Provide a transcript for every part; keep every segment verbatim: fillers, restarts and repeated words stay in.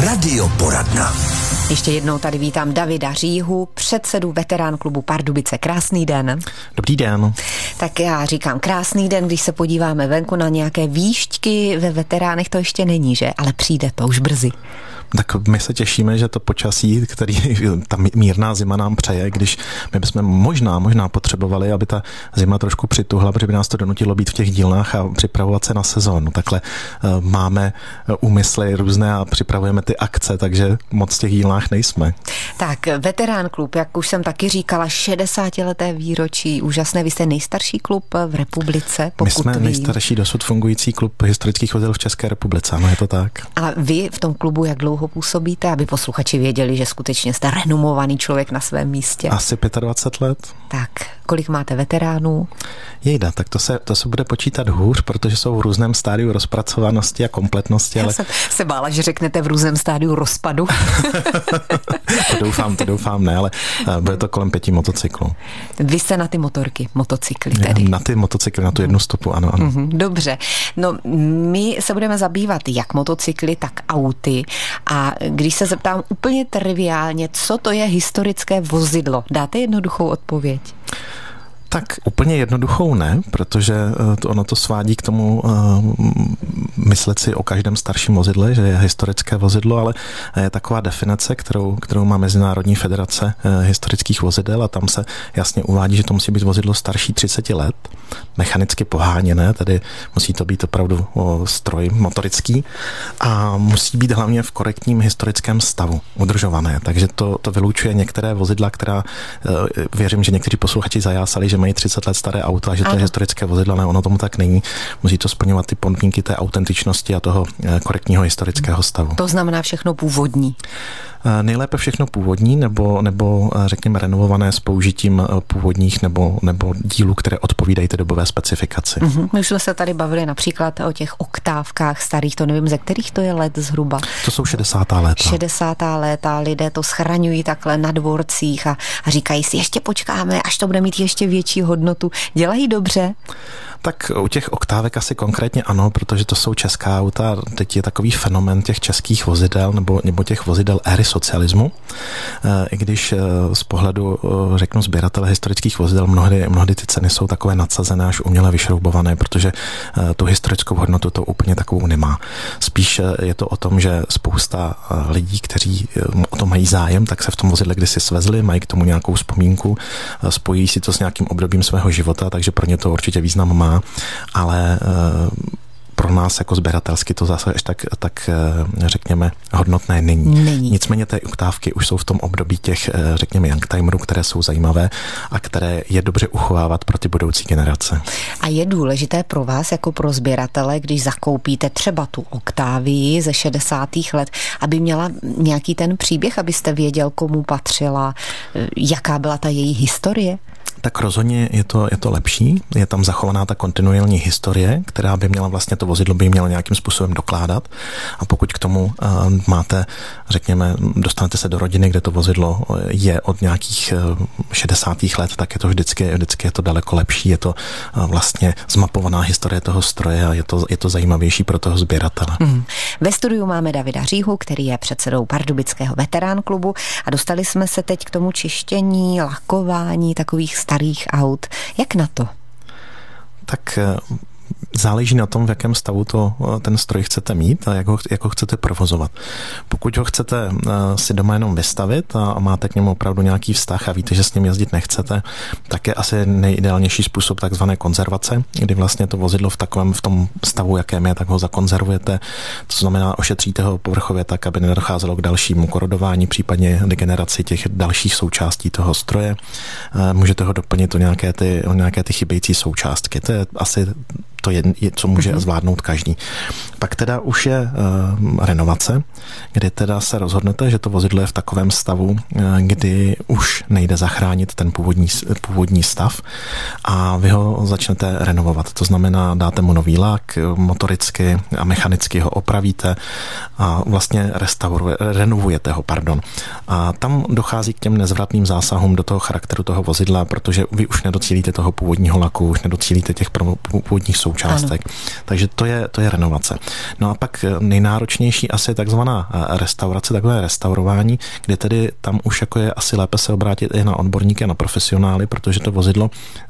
Radioporadna. Ještě jednou tady vítám Davida Říhu, předsedu veterán klubu Pardubice. Krásný den. Dobrý den. Tak já říkám krásný den, když se podíváme venku na nějaké výšťky ve veteránech, to ještě není, že? Ale přijde to už brzy. Tak my se těšíme, že to počasí, který ta mírná zima nám přeje, když my bychom možná, možná potřebovali, aby ta zima trošku přituhla, protože by nás to donutilo být v těch dílnách a připravovat se na sezónu. Takhle uh, máme úmysly různé a připravujeme ty akce, takže moc v těch dílnách nejsme. Tak, veterán klub, jak už jsem taky říkala, šedesátileté výročí, úžasné. Vy jste nejstarší klub v republice, pokud My jsme vím. nejstarší dosud fungující klub historických vozidel v České republice, ano, je to tak. A vy v tom klubu jak dlouho působíte, aby posluchači věděli, že skutečně jste renomovaný člověk na svém místě? Asi dvacet pět let. Tak, kolik máte veteránů? Jejda, tak to se, to se bude počítat hůř, protože jsou v různém stádiu rozpracovanosti a kompletnosti. Já ale... jsem se bála, že řeknete v různém stádiu rozpadu. to doufám, to doufám ne, ale bude to kolem pěti motocyklů. Vy jste na ty motorky, motocykly tedy. Na ty motocykly, na tu jednu stopu, ano, ano. Mm-hmm, dobře. No, my se budeme zabývat jak motocykly, tak auty. A když se zeptám úplně triviálně, co to je historické vozidlo, dáte jednoduchou odpověď? Tak úplně jednoduchou ne, protože to, ono to svádí k tomu uh, myslet si o každém starším vozidle, že je historické vozidlo, ale je taková definice, kterou, kterou má Mezinárodní federace uh, historických vozidel a tam se jasně uvádí, že to musí být vozidlo starší třicet let, mechanicky poháněné, tedy musí to být opravdu o, stroj motorický a musí být hlavně v korektním historickém stavu udržované, takže to, to vylučuje některé vozidla, která uh, věřím, že někteří posluchači zajásali, že mají třicet let staré auto a že to ano. je historické vozidlo, ale ono tomu tak není. Musí to splňovat ty podmínky té autentičnosti a toho korektního historického stavu. To znamená všechno původní. Nejlépe všechno původní, nebo, nebo řekněme renovované s použitím původních nebo, nebo dílů, které odpovídají té dobové specifikaci. Mm-hmm. My už jsme se tady bavili například o těch oktávkách starých, to nevím, ze kterých to je let zhruba. To jsou šedesátá léta. šedesátá léta, lidé to schraňují takhle na dvorcích a, a říkají si, ještě počkáme, až to bude mít ještě větší hodnotu. Dělají dobře? Tak u těch oktávek asi konkrétně ano, protože to jsou česká auta. Teď je takový fenomén těch českých vozidel nebo, nebo těch vozidel éry socialismu. I když z pohledu, řeknu, sběratele historických vozidel mnohdy, mnohdy ty ceny jsou takové nadsazené až uměle vyšroubované, protože tu historickou hodnotu to úplně takovou nemá. Spíš je to o tom, že spousta lidí, kteří o to mají zájem, tak se v tom vozidle kdysi svezli, mají k tomu nějakou vzpomínku, spojí si to s nějakým obdobím svého života, takže pro ně to určitě význam má, ale pro nás jako sběratelsky to zase až tak, tak řekněme, hodnotné není. není. Nicméně ty oktávky už jsou v tom období těch, řekněme, youngtimerů, které jsou zajímavé a které je dobře uchovávat pro ty budoucí generace. A je důležité pro vás jako pro sběratele, když zakoupíte třeba tu Octavii ze šedesátých let, aby měla nějaký ten příběh, abyste věděl, komu patřila, jaká byla ta její historie? Tak rozhodně je to, je to lepší. Je tam zachovaná ta kontinuální historie, která by měla vlastně to vozidlo by měla nějakým způsobem dokládat. A pokud k tomu uh, máte, řekněme, dostanete se do rodiny, kde to vozidlo je od nějakých uh, šedesátých let, tak je to vždycky, vždycky je to daleko lepší. Je to uh, vlastně zmapovaná historie toho stroje a je to, je to zajímavější pro toho sběratele. Hmm. Ve studiu máme Davida Říhu, který je předsedou Pardubického veterán klubu a dostali jsme se teď k tomu čištění, lakování takových starých aut. Jak na to? Tak záleží na tom, v jakém stavu to, ten stroj chcete mít a jak ho, jak ho chcete provozovat. Pokud ho chcete uh, si doma jenom vystavit a, a máte k němu opravdu nějaký vztah a víte, že s ním jezdit nechcete, tak je asi nejideálnější způsob takzvané konzervace, kdy vlastně to vozidlo v takovém v tom stavu, jakém je, tak ho zakonzervujete. To znamená, ošetříte ho povrchově tak, aby nedocházelo k dalšímu korodování, případně degeneraci těch dalších součástí toho stroje. Uh, můžete ho doplnit o nějaké ty, o nějaké ty chybějící součástky. To je asi to je, co může zvládnout každý. Pak teda už je uh, renovace, kdy teda se rozhodnete, že to vozidlo je v takovém stavu, uh, kdy už nejde zachránit ten původní, původní stav a vy ho začnete renovovat. To znamená, dáte mu nový lak, motoricky a mechanicky ho opravíte a vlastně restauruje, renovujete ho, pardon. A tam dochází k těm nezvratným zásahům do toho charakteru toho vozidla, protože vy už nedocílíte toho původního laku, už nedocílíte těch původních součástí součástek. Ano. Takže to je, to je renovace. No a pak nejnáročnější asi je takzvaná restaurace, takové restaurování, kde tedy tam už jako je asi lépe se obrátit i na odborníky a na profesionály, protože to vozidlo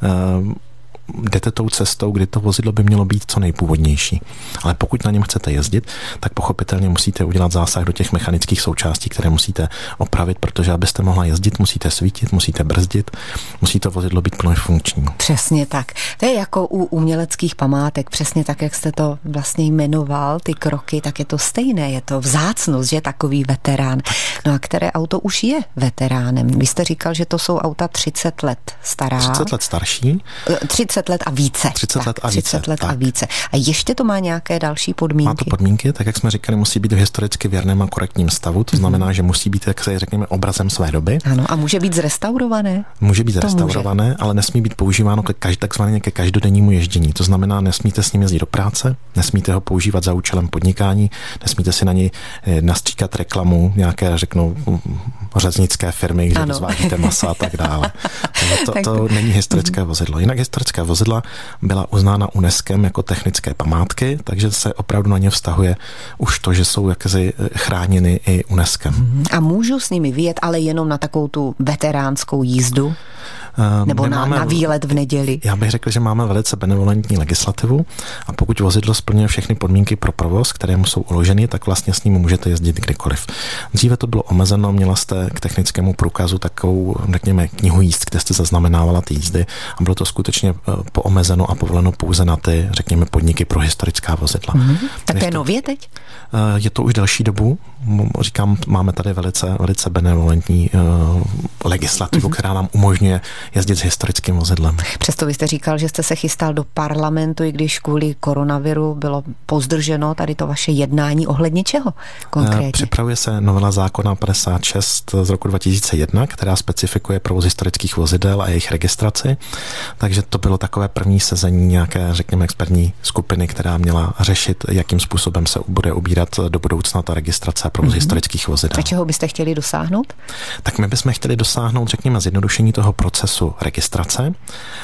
jdete tou cestou, kdy to vozidlo by mělo být co nejpůvodnější. Ale pokud na něm chcete jezdit, tak pochopitelně musíte udělat zásah do těch mechanických součástí, které musíte opravit, protože abyste mohla jezdit, musíte svítit, musíte brzdit, musí to vozidlo být plně funkční. Přesně tak. To je jako u uměleckých památek, přesně tak, jak jste to vlastně jmenoval, ty kroky, tak je to stejné, je to vzácnost, že takový veterán. No a které auto už je veteránem? Vy jste říkal, že to jsou auta třicet let stará. třicet let starší. třicet let a více. třicet tak, let a více. třicet let tak. a více. A ještě to má nějaké další podmínky? Má to podmínky, tak jak jsme říkali, musí být v historicky věrném a korektním stavu, to znamená, mm-hmm. že musí být, jak se řekněme, obrazem své doby. Ano, a může být zrestaurované? Může být to zrestaurované, může. Ale nesmí být používáno ke každ- takzvaně ke každodennímu ježdění. To znamená, nesmíte s ním jezdit do práce, nesmíte ho používat za účelem podnikání, nesmíte si na něj nastříkat reklamu nějaké, řeknou, řeznické firmy, kde rozvádíte masa a tak dále. To, to, to není historické vozidlo. Jinak historické vozidla byla uznána UNESCem jako technické památky, takže se opravdu na ně vztahuje už to, že jsou jakési chráněny i UNESCem. A můžu s nimi vyjet, ale jenom na takovou tu veteránskou jízdu? Nebo na, máme, na výlet v neděli? Já bych řekl, že máme velice benevolentní legislativu a pokud vozidlo splňuje všechny podmínky pro provoz, které mu jsou uloženy, tak vlastně s ním můžete jezdit kdykoliv. Dříve to bylo omezeno, měla jste k technickému průkazu takovou, řekněme, knihu jízd, kde jste zaznamenávala ty jízdy a bylo to skutečně poomezeno a povoleno pouze na ty, řekněme, podniky pro historická vozidla. Mm-hmm. Tak to je nově teď? Je to už delší dobu. Říkám, máme tady velice, velice benevolentní uh, legislativu, mm-hmm. která nám umožňuje jezdit s historickým vozidlem. Přesto vy jste říkal, že jste se chystal do parlamentu, i když kvůli koronaviru bylo pozdrženo tady to vaše jednání ohledně čeho konkrétně? Připravuje se novela zákona padesát šest z roku dva tisíce jedna, která specifikuje provoz historických vozidel a jejich registraci. Takže to bylo takové první sezení nějaké, řekněme, expertní skupiny, která měla řešit, jakým způsobem se bude ubírat do budoucna ta registrace a provoz mm-hmm. historických vozidel. A čeho byste chtěli dosáhnout? Tak my bychom chtěli dosáhnout, řekněme, zjednodušení toho procesu registrace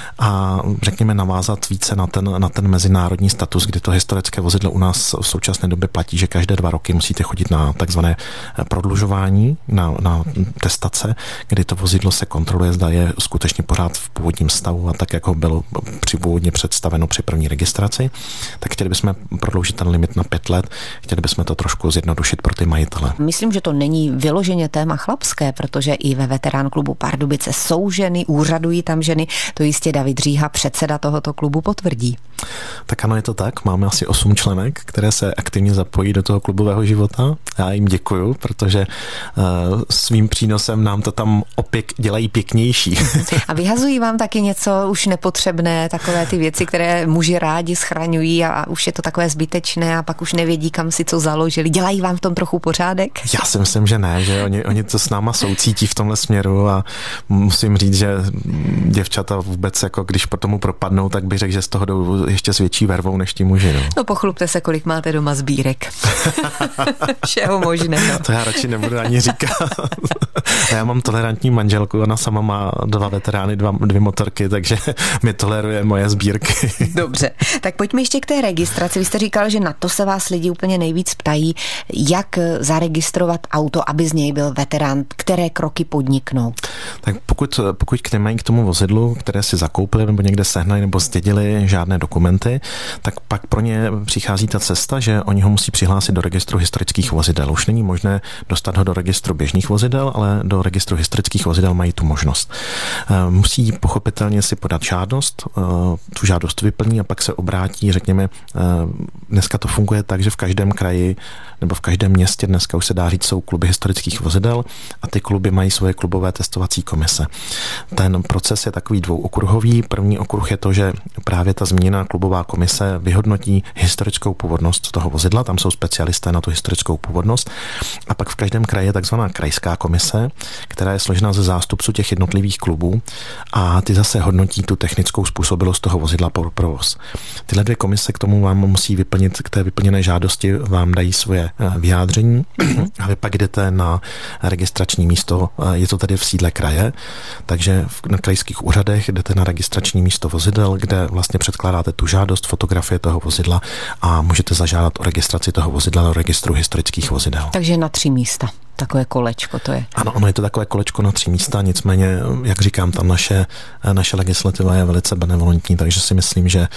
a řekněme navázat více na ten, na ten mezinárodní status, kdy to historické vozidlo u nás v současné době platí, že každé dva roky musíte chodit na takzvané prodlužování, na, na testace, kdy to vozidlo se kontroluje, zda je skutečně pořád v původním stavu a tak, jak ho bylo při původně představeno při první registraci, tak chtěli bychom prodloužit ten limit na pět let, chtěli bychom to trošku zjednodušit pro ty majitele. Myslím, že to není vyloženě téma chlapské, protože i ve veterán klubu Pardubice jsou ženy, úřadují tam ženy, to jistě David Říha, předseda tohoto klubu, potvrdí. Tak ano, je to tak. Máme asi osm členek, které se aktivně zapojí do toho klubového života. Já jim děkuju, protože uh, svým přínosem nám to tam opěk dělají pěknější. A vyhazují vám taky něco už nepotřebné, takové ty věci, které muži rádi schraňují a, a už je to takové zbytečné a pak už nevědí, kam si co založili. Dělají vám v tom trochu pořádek? Já si myslím, že ne, že oni, oni to s náma soucítí v tomhle směru a musím říct, že děvčata vůbec, jako když po tomu propadnou, tak bych řekl, že z toho jdou ještě s větší vervou než ti muži. No, no pochlupte se, kolik máte doma sbírek. Všeho možného. To já radši nebudu ani říkat. Já mám tolerantní manželku, ona sama má dva veterány, dva, dvě motorky, takže mi toleruje moje sbírky. Dobře, tak pojďme ještě k té registraci. Vy jste říkal, že na to se vás lidi úplně nejvíc ptají, jak zaregistrovat auto, aby z něj byl veterán, které kroky podniknout. Tak pokud, pokud nemají k tomu vozidlu, které si zakoupili nebo někde sehnali nebo zdědili žádné dokumenty, tak pak pro ně přichází ta cesta, že oni ho musí přihlásit do registru historických vozidel. Už není možné dostat ho do registru běžných vozidel, ale do registru historických vozidel mají tu možnost. Musí pochopitelně si podat žádost, tu žádost vyplní a pak se obrátí, řekněme, dneska to funguje tak, že v každém kraji nebo v každém městě dneska už se dá říct, jsou kluby historických vozidel a ty kluby mají svoje klubové testovací komise. Ten proces je takový dvouokruhový. První okruh je to, že právě ta zmíněná klubová komise vyhodnotí historickou původnost toho vozidla, tam jsou specialisté na tu historickou původnost a pak v každém kraji je takzvaná krajská komise, která je složena ze zástupců těch jednotlivých klubů a ty zase hodnotí tu technickou způsobilost toho vozidla pro provoz. Tyhle dvě komise k tomu vám musí vyplnit, k té vyplněné žádosti vám dají svoje vyjádření a vy pak jdete na registrační místo, je to tady v sídle kraje, takže na krajských úřadech jdete na registrační místo vozidel, kde vlastně předkládáte tu žádost, fotografie toho vozidla a můžete zažádat o registraci toho vozidla do registru historických vozidel. Takže na tři místa. Takové kolečko to je. Ano, ono je to takové kolečko na tři místa, nicméně, jak říkám, tam naše, naše legislativa je velice benevolentní, takže si myslím, že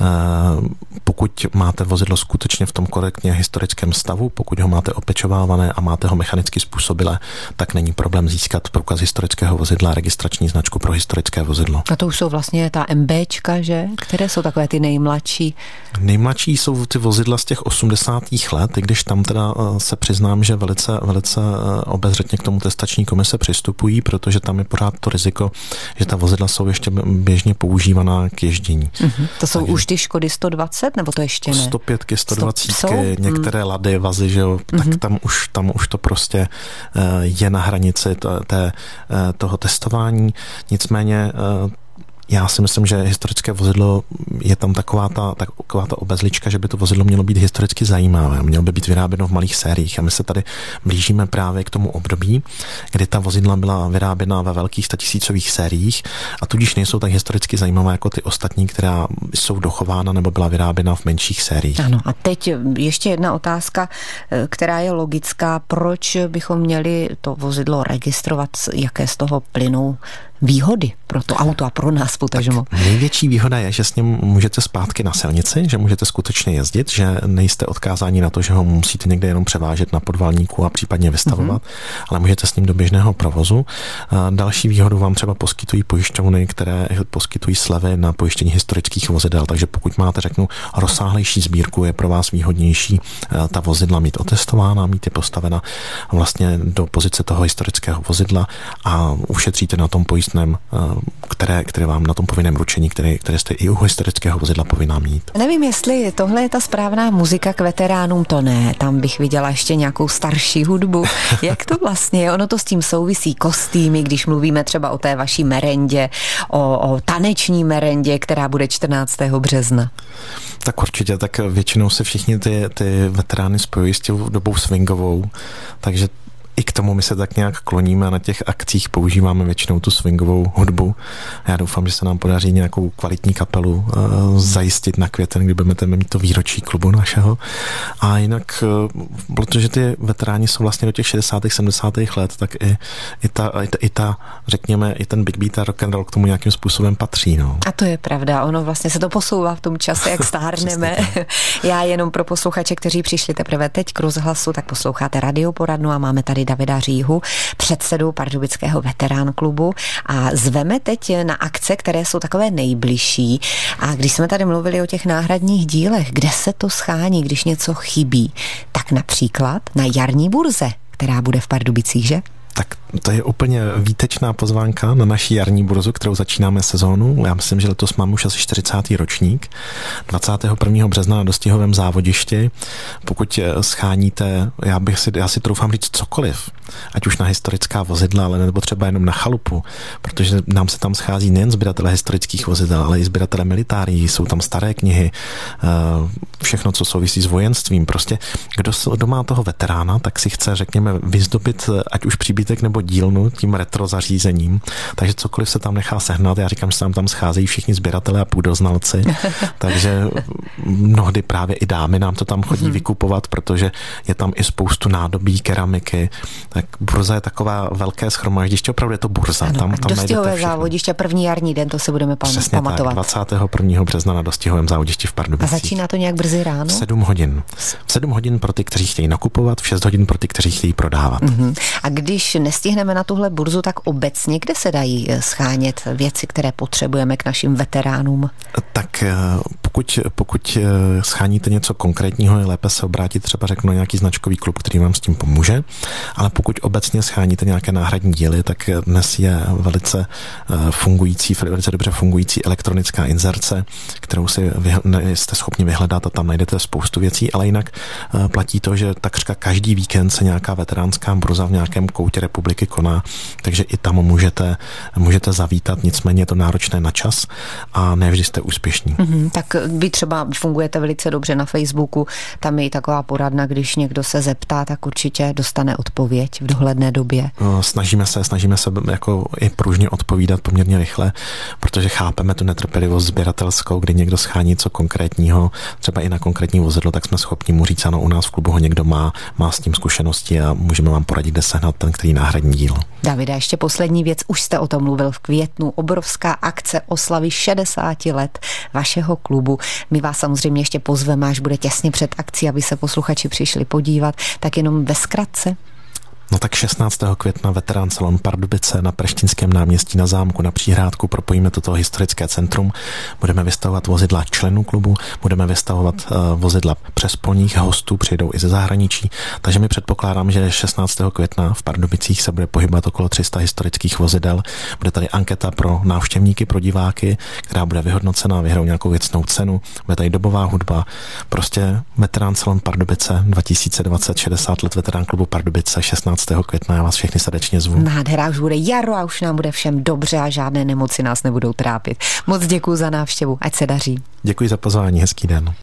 pokud máte vozidlo skutečně v tom korektně historickém stavu, pokud ho máte opečovávané a máte ho mechanicky způsobilé, tak není problém získat průkaz historického vozidla a registrační značku pro historické vozidlo. A to už jsou vlastně ta MBčka, že? Které jsou takové ty nejmladší? Nejmladší jsou ty vozidla z těch osmdesátých let, i když tam teda se přiznám, že velice, velice obezřetně k tomu testační komise přistupují, protože tam je pořád to riziko, že ta vozidla jsou ještě běžně používaná k ježdění. Mm-hmm. To jsou Takže už ty Škody sto dvacet, nebo to ještě ne? sto pět, sto dvacet, některé mm. Lady, Vazy, že jo, mm-hmm. tak tam už, tam už to prostě je na hranici té, toho testování. Nicméně já si myslím, že historické vozidlo je tam taková ta, taková ta obezlička, že by to vozidlo mělo být historicky zajímavé, mělo by být vyráběno v malých sériích a my se tady blížíme právě k tomu období, kdy ta vozidla byla vyráběna ve velkých statisícových sériích a tudíž nejsou tak historicky zajímavé jako ty ostatní, která jsou dochována nebo byla vyráběna v menších sériích. Ano, a teď ještě jedna otázka, která je logická. Proč bychom měli to vozidlo registrovat, jaké z toho plynou výhody pro to auto a pro nás potažmo? Největší výhoda je, že s ním můžete zpátky na silnici, že můžete skutečně jezdit, že nejste odkázáni na to, že ho musíte někde jenom převážet na podvalníku a případně vystavovat, mm-hmm. ale můžete s ním do běžného provozu. Další výhodu vám třeba poskytují pojišťovny, které poskytují slevy na pojištění historických vozidel, takže pokud máte, řeknu, rozsáhlejší sbírku, je pro vás výhodnější ta vozidla mít otestována, mít je postavena vlastně do pozice toho historického vozidla a ušetříte na tom pojistném, které, které vám na tom povinném ručení, které, které jste i u historického vozidla povinná mít. Nevím, jestli tohle je ta správná muzika k veteránům, to ne. Tam bych viděla ještě nějakou starší hudbu. Jak to vlastně je? Ono to s tím souvisí, kostýmy, když mluvíme třeba o té vaší merendě, o, o taneční merendě, která bude čtrnáctého března. Tak určitě, tak většinou se všichni ty, ty veterány spojují s tou dobou swingovou, takže i k tomu my se tak nějak kloníme a na těch akcích používáme většinou tu swingovou hudbu. Já doufám, že se nám podaří nějakou kvalitní kapelu uh, zajistit na květen, kdy budeme mít to výročí klubu našeho. A jinak, uh, protože ty veteráni jsou vlastně do těch šedesátých sedmdesátých let, tak i, i, ta, i, ta, i ta, řekněme, i ten big beat a rock and roll k tomu nějakým způsobem patří. No. A to je pravda, ono vlastně se to posouvá v tom čase, jak stárneme. Já jenom pro posluchače, kteří přišli teprve teď k rozhlasu, tak posloucháte radioporadnu a máme tady Davida Říhu, předsedu Pardubického veterán klubu a zveme teď na akce, které jsou takové nejbližší. A když jsme tady mluvili o těch náhradních dílech, kde se to schání, když něco chybí, tak například na jarní burze, která bude v Pardubicích, že? Tak to je úplně výtečná pozvánka na naší jarní burzu, kterou začínáme sezónu. Já myslím, že letos máme už asi čtyřicátý ročník. dvacátého prvního března na Dostihovém závodišti. Pokud scháníte, já bych si, já si troufám říct cokoliv, ať už na historická vozidla, ale nebo třeba jenom na chalupu, protože nám se tam schází nejen sběratele historických vozidel, ale i sběratele militárií, jsou tam staré knihy, všechno, co souvisí s vojenstvím. Prostě kdo, kdo má toho veterána, tak si chce, řekněme, vyzdobit ať už příbytek nebo dílnu tím retro zařízením, takže cokoliv se tam nechá sehnat. Já říkám, že se nám tam scházejí všichni sběratelé a půdoznalci, takže mnohdy právě i dámy nám to tam chodí vykupovat, protože je tam i spoustu nádobí, keramiky. Tak burza je taková velké shromaždiště, opravdu je to burza. Ano, tam, tam Dostihové závodiště, první jarní den, to se budeme pam- Přesně pamatovat. Tak, dvacátého prvního března na Dostihovém závodišti v Pardubicích. A začíná to nějak brzy ráno? V sedm hodin. V sedm hodin pro ty, kteří chtějí nakupovat, v šest hodin pro ty, kteří chtějí prodávat. Uh-huh. A když když nestihneme na tuhle burzu, tak obecně kde se dají schánět věci, které potřebujeme k našim veteránům? Tak pokud, pokud scháníte něco konkrétního, je lépe se obrátit třeba řeknu na nějaký značkový klub, který vám s tím pomůže, ale pokud obecně scháníte nějaké náhradní díly, tak dnes je velice fungující, velice dobře fungující elektronická inzerce, kterou si vy, jste schopni vyhledat a tam najdete spoustu věcí, ale jinak platí to, že takřka každý víkend se nějaká veteránská burza v nějakém koutě republiky koná, takže i tam můžete, můžete zavítat, nicméně je to náročné na čas a ne vždy jste úspěšní. Mm-hmm, tak vy třeba fungujete velice dobře na Facebooku, tam je i taková poradna, když někdo se zeptá, tak určitě dostane odpověď v dohledné době. Snažíme se, snažíme se jako i pružně odpovídat poměrně rychle, protože chápeme tu netrpělivost sběratelskou, kdy někdo schání něco konkrétního, třeba i na konkrétní vozidlo, tak jsme schopni mu říct, ano, u nás v klubu ho někdo má, má s tím zkušenosti a můžeme vám poradit, kde sehnat ten, který náhradní díl. Davide, ještě poslední věc, už jste o tom mluvil v květnu, obrovská akce oslavy šedesáti let vašeho klubu. My vás samozřejmě ještě pozveme, až bude těsně před akcí, aby se posluchači přišli podívat, tak jenom ve zkratce. No tak šestnáctého května Veterán salon Pardubice na Preštinském náměstí na Zámku na Příhrádku propojíme toto historické centrum. Budeme vystavovat vozidla členů klubu, budeme vystavovat uh, vozidla přespolních hostů, přijdou i ze zahraničí. Takže my předpokládám, že šestnáctého května v Pardubicích se bude pohybovat okolo tři sta historických vozidel. Bude tady anketa pro návštěvníky, pro diváky, která bude vyhodnocena, vyhrou nějakou věcnou cenu. Bude tady dobová hudba. Prostě Veterán salon Pardubice dva tisíce dvacet, šedesát let Veterán klubu Pardubice, šestnáctého května, já vás všechny srdečně zvu. Nádhera, už bude jaro a už nám bude všem dobře a žádné nemoci nás nebudou trápit. Moc děkuji za návštěvu, ať se daří. Děkuji za pozvání, hezký den.